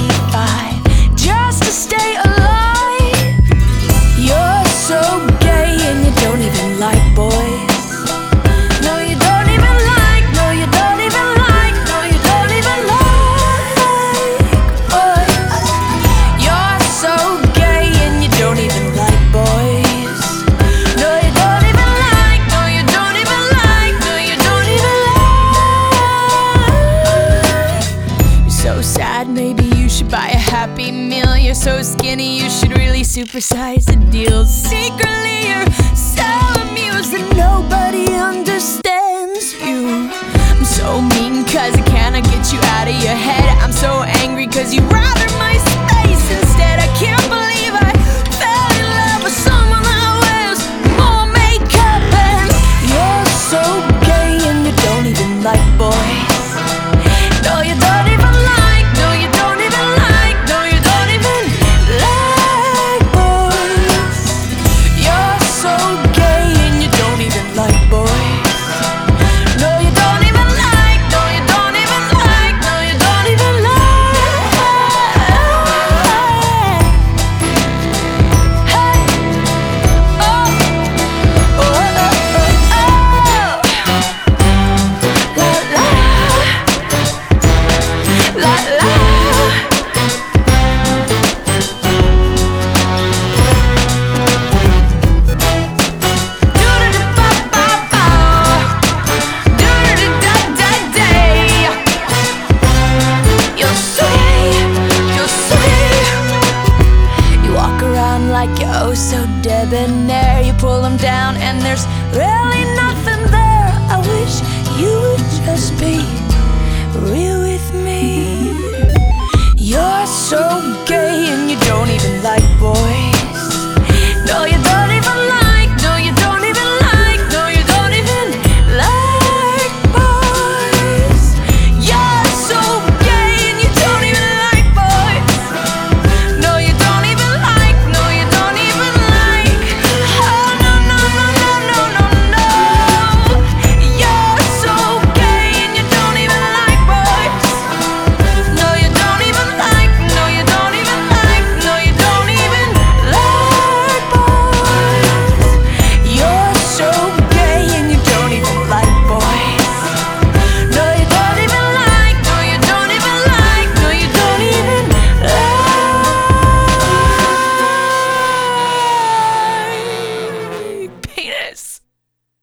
25 just to stay alive. You're so gay and you don't even like boys. No, you don't even like, no, you don't even like, no, you don't even like boys. You're so gay and you don't even like boys. No, you don't even like, no, you don't even like, no, you don't even like. You're so sad, maybe you should buy a Happy Meal. You're so skinny, you should really supersize the deal. Secretly, you're so amused that nobody understands you. I'm so mean cause I cannot get you out of your head. I'm so angry cause you